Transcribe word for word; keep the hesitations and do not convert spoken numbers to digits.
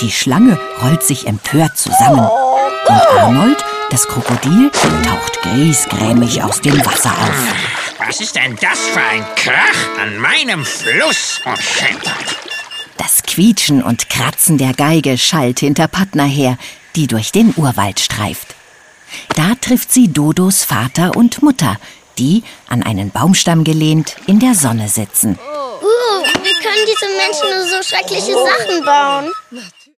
Die Schlange rollt sich empört zusammen. Und Arnold, das Krokodil, taucht griesgrämig aus dem Wasser auf. Was ist denn das für ein Krach an meinem Fluss? Oh, Scheppert. Das Quietschen und Kratzen der Geige schallt hinter Padna her, die durch den Urwald streift. Da trifft sie Dodos Vater und Mutter, die, an einen Baumstamm gelehnt, in der Sonne sitzen. Uh, wie können diese Menschen nur so schreckliche Sachen bauen?